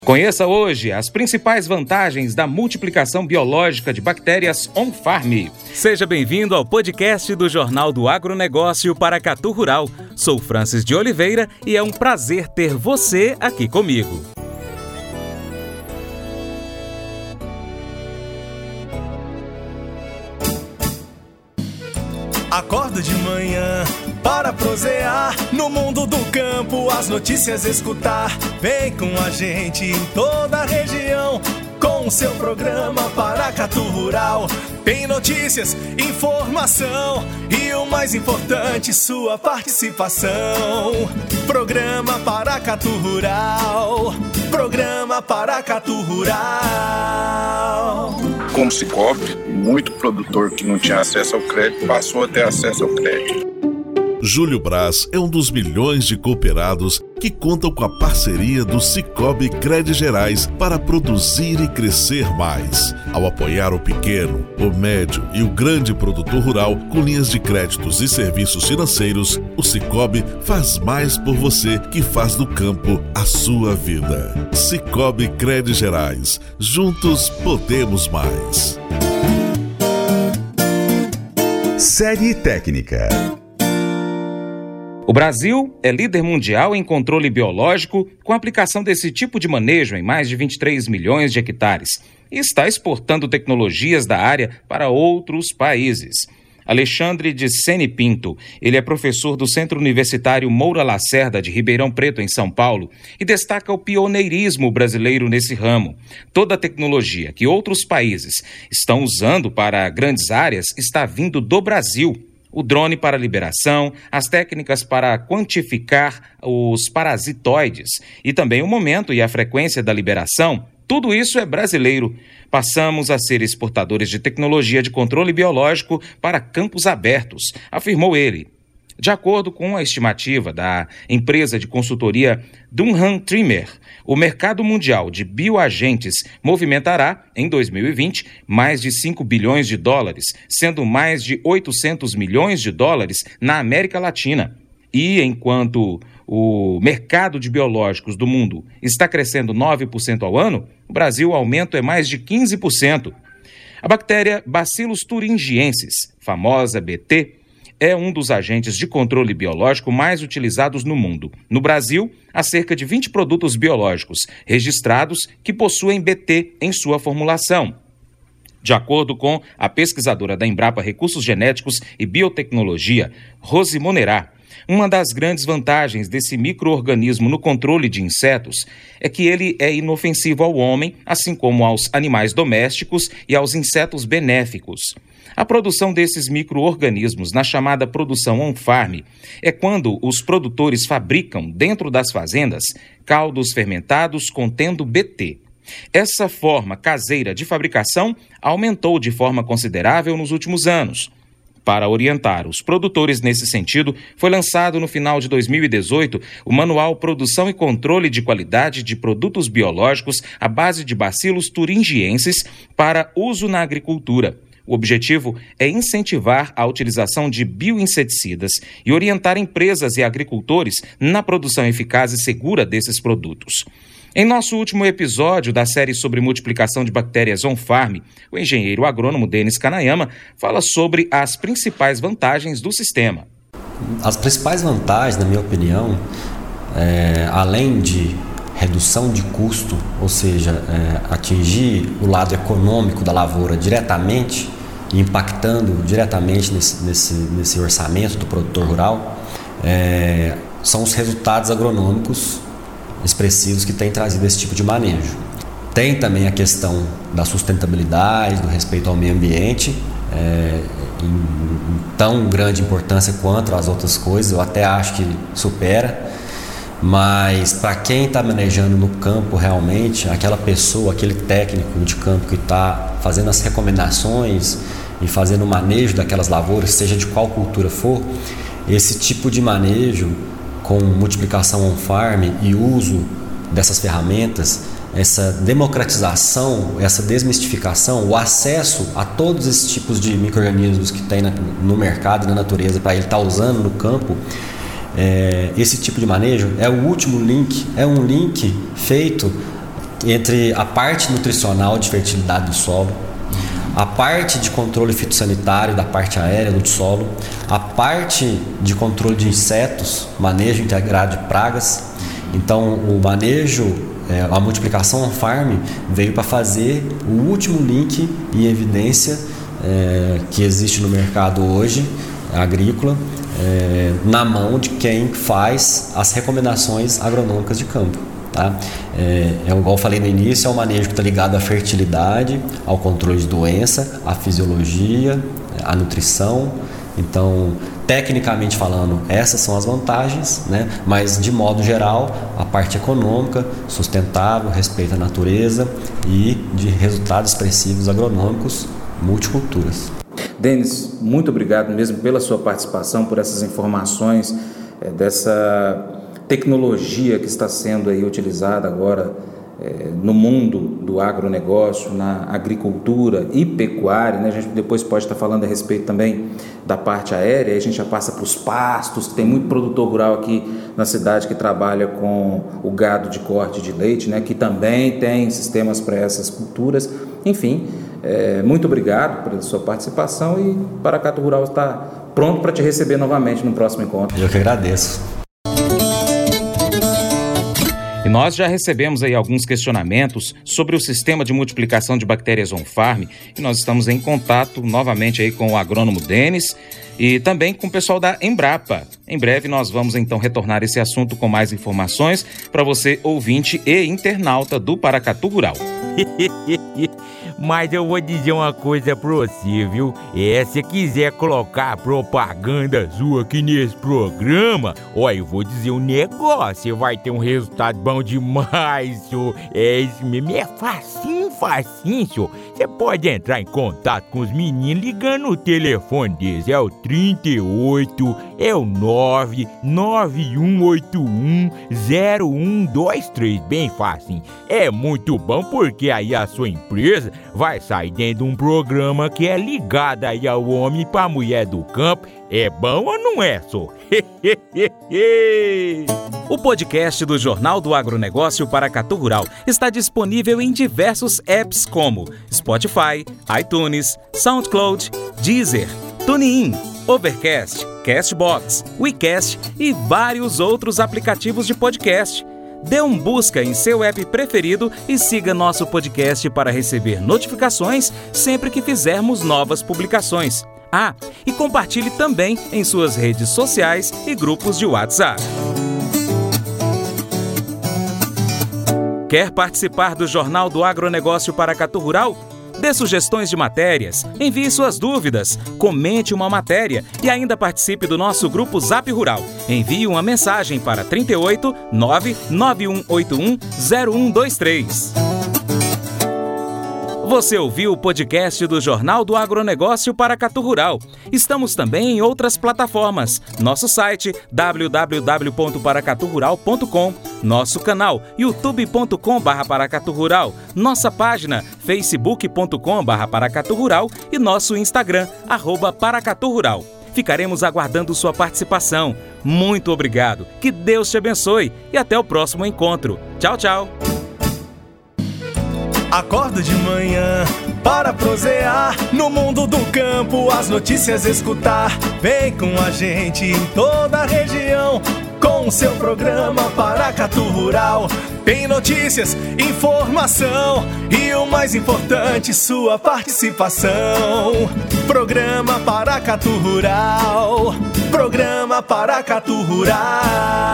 Conheça hoje as principais vantagens da multiplicação biológica de bactérias on-farm. Seja bem-vindo ao podcast do Jornal do Agronegócio Paracatu Rural. Sou Francis de Oliveira e é um prazer ter você aqui comigo. Acordo de manhã para prosear no mundo do campo, as notícias escutar. Vem com a gente em toda a região com o seu programa Paracatu Rural. Tem notícias, informação e o mais importante, sua participação. Programa Paracatu Rural. Programa Paracatu Rural. Com o Cicobi, muito produtor que não tinha acesso ao crédito passou a ter acesso ao crédito. Júlio Braz é um dos milhões de cooperados que contam com a parceria do Cicobi Crédito Gerais para produzir e crescer mais. Ao apoiar o pequeno, o médio e o grande produtor rural com linhas de créditos e serviços financeiros, o Cicobi faz mais por você que faz do campo a sua vida. Cicobi Crédito Gerais. Juntos podemos mais. Série técnica. O Brasil é líder mundial em controle biológico com a aplicação desse tipo de manejo em mais de 23 milhões de hectares e está exportando tecnologias da área para outros países. Alexandre de Sene Pinto, ele é professor do Centro Universitário Moura Lacerda de Ribeirão Preto, em São Paulo, e destaca o pioneirismo brasileiro nesse ramo. Toda a tecnologia que outros países estão usando para grandes áreas está vindo do Brasil. O drone para liberação, as técnicas para quantificar os parasitoides e também o momento e a frequência da liberação, tudo isso é brasileiro. Passamos a ser exportadores de tecnologia de controle biológico para campos abertos, afirmou ele. De acordo com a estimativa da empresa de consultoria Dunham Trimmer, o mercado mundial de bioagentes movimentará, em 2020, mais de 5 bilhões de dólares, sendo mais de 800 milhões de dólares na América Latina. E enquanto o mercado de biológicos do mundo está crescendo 9% ao ano, o Brasil o aumento é mais de 15%. A bactéria Bacillus thuringiensis, famosa BT, é um dos agentes de controle biológico mais utilizados no mundo. No Brasil, há cerca de 20 produtos biológicos registrados que possuem BT em sua formulação. De acordo com a pesquisadora da Embrapa Recursos Genéticos e Biotecnologia, Rose Monerá, uma das grandes vantagens desse micro-organismo no controle de insetos é que ele é inofensivo ao homem, assim como aos animais domésticos e aos insetos benéficos. A produção desses micro-organismos na chamada produção on-farm é quando os produtores fabricam dentro das fazendas caldos fermentados contendo BT. Essa forma caseira de fabricação aumentou de forma considerável nos últimos anos. Para orientar os produtores nesse sentido, foi lançado no final de 2018 o Manual Produção e Controle de Qualidade de Produtos Biológicos à base de Bacillus thuringiensis para uso na agricultura. O objetivo é incentivar a utilização de bioinseticidas e orientar empresas e agricultores na produção eficaz e segura desses produtos. Em nosso último episódio da série sobre multiplicação de bactérias on-farm, o engenheiro agrônomo Denis Kanayama fala sobre as principais vantagens do sistema. As principais vantagens, na minha opinião, além de redução de custo, ou seja, atingir o lado econômico da lavoura diretamente, impactando diretamente nesse orçamento do produtor rural, são os resultados agronômicos expressivos que tem trazido esse tipo de manejo. Tem também a questão da sustentabilidade, do respeito ao meio ambiente, em tão grande importância quanto as outras coisas, eu até acho que supera, mas para quem está manejando no campo realmente, aquela pessoa, aquele técnico de campo que está fazendo as recomendações e fazendo o manejo daquelas lavouras, seja de qual cultura for, esse tipo de manejo com multiplicação on-farm e uso dessas ferramentas, essa democratização, essa desmistificação, o acesso a todos esses tipos de micro-organismos que tem no mercado e na natureza para ele estar usando no campo, esse tipo de manejo é o último link, é um link feito entre a parte nutricional de fertilidade do solo, a parte de controle fitossanitário da parte aérea do solo, a parte de controle de insetos, manejo integrado de pragas. Então, o manejo, a multiplicação on-farm veio para fazer o último link em evidência que existe no mercado hoje, agrícola, na mão de quem faz as recomendações agronômicas de campo. Tá? Igual eu falei no início, é um manejo que está ligado à fertilidade, ao controle de doença, à fisiologia, à nutrição. Então, tecnicamente falando, essas são as vantagens, né? Mas de modo geral, a parte econômica, sustentável, respeito à natureza e de resultados expressivos agronômicos, multiculturas. Denis, muito obrigado mesmo pela sua participação, por essas informações, dessa tecnologia que está sendo aí utilizada agora no mundo do agronegócio, na agricultura e pecuária, né? A gente depois pode estar falando a respeito também da parte aérea, aí a gente já passa para os pastos, tem muito produtor rural aqui na cidade que trabalha com o gado de corte de leite, né? Que também tem sistemas para essas culturas. Enfim, muito obrigado pela sua participação e Paracatu Rural está pronto para te receber novamente no próximo encontro. Eu que agradeço. E nós já recebemos aí alguns questionamentos sobre o sistema de multiplicação de bactérias on-farm e nós estamos em contato novamente aí com o agrônomo Denis e também com o pessoal da Embrapa. Em breve nós vamos então retornar esse assunto com mais informações para você, ouvinte e internauta do Paracatu Rural. Mas eu vou dizer uma coisa pra você, viu? Se quiser colocar propaganda sua aqui nesse programa, eu vou dizer um negócio, você vai ter um resultado bom demais, senhor. Isso mesmo, é facinho, senhor. Você pode entrar em contato com os meninos ligando o telefone deles, é o 38, é o 991810123, bem facinho. É muito bom porque aí a sua empresa vai sair dentro de um programa que é ligado aí ao homem para a mulher do campo. É bom ou não é, só? O podcast do Jornal do Agronegócio Paracatu Rural está disponível em diversos apps como Spotify, iTunes, SoundCloud, Deezer, TuneIn, Overcast, Castbox, WeCast e vários outros aplicativos de podcast. Dê um busca em seu app preferido e siga nosso podcast para receber notificações sempre que fizermos novas publicações. E compartilhe também em suas redes sociais e grupos de WhatsApp. Quer participar do Jornal do Agronegócio Paracatu Rural? Dê sugestões de matérias, envie suas dúvidas, comente uma matéria e ainda participe do nosso grupo Zap Rural. Envie uma mensagem para 38 99181 0123. Você ouviu o podcast do Jornal do Agronegócio Paracatu Rural. Estamos também em outras plataformas. Nosso site www.paracaturural.com, nosso canal youtube.com/paracaturural, nossa página facebook.com/paracaturural e nosso Instagram @paracaturural. Ficaremos aguardando sua participação. Muito obrigado, que Deus te abençoe e até o próximo encontro. Tchau, tchau. Acordo de manhã para prosear no mundo do campo, as notícias escutar. Vem com a gente em toda a região com o seu programa Paracatu Rural. Tem notícias, informação e o mais importante, sua participação. Programa Paracatu Rural. Programa Paracatu Rural.